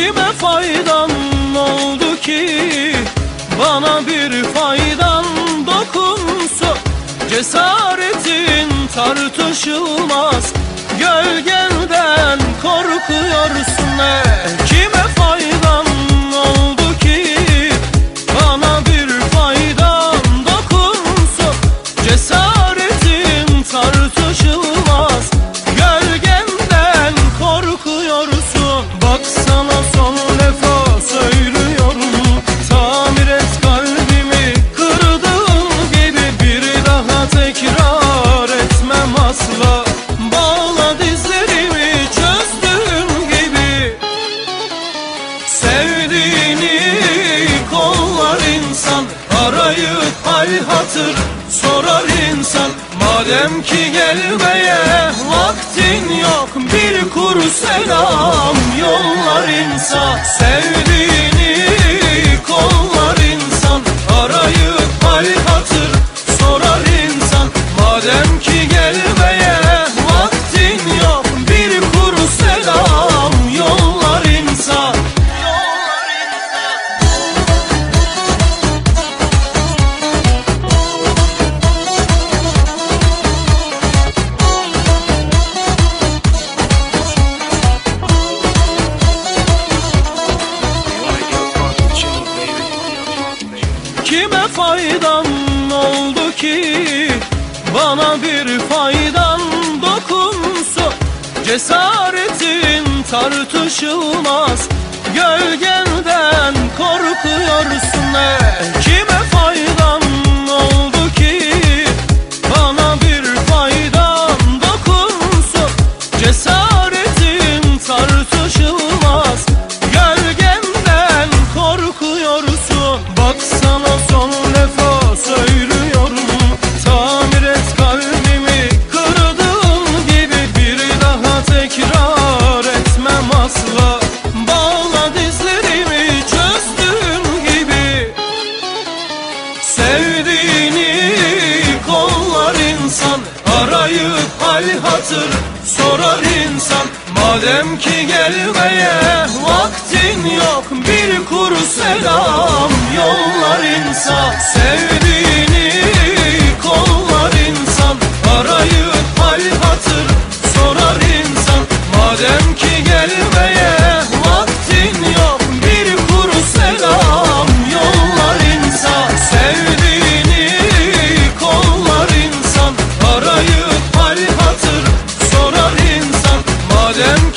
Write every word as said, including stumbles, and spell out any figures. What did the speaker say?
Kime faydan oldu ki bana bir faydan dokunsa? Cesaretin tartışılmaz, gölgenden korkuyorsun. E, kime faydan oldu ki bana bir faydan dokunsa? Cesaretin tartışılmaz, gölgenden korkuyorsun. Baksana son defa söylüyorum, tamir et kalbimi kırdığın gibi, bir daha tekrar etmem asla. Bağla dizlerimi çözdüğün gibi. Sevdiğini kollar insan, arayıp hal hatır sorar insan. Madem ki gelmeye vaktin yok, bir kuru selam yollar insan. Sevdiğini kollar insan, arayıp hal hatır sorar insan. Madem ki gelmeye vaktin yok, bir kuru selam yollar insan. Kime faydan oldu ki bana bir faydan dokunsa? Cesaretin tartışılmaz, gölgenden korkuyorsun. E, kime faydan oldu ki bana bir faydan dokunsa? Cesaretin tartışılmaz, gölgenden korkuyorsun. Baksana son defa söylüyorum, tamir et kalbimi kırdığın gibi, bir daha tekrar etmem asla. Bağla dizlerimi çözdüğün gibi. Sevdiğini kollar insan, arayıp hal hatır sorar insan. Madem ki gelmeye vaktin yok, bir kuru selam yollar insan. Sevdiğini kollar insan, arayıp hal hatır sorar insan. Madem ki gelmeye vaktin yok, bir kuru selam yollar insan. Sevdiğini kollar insan, arayıp hal hatır sorar insan. Madem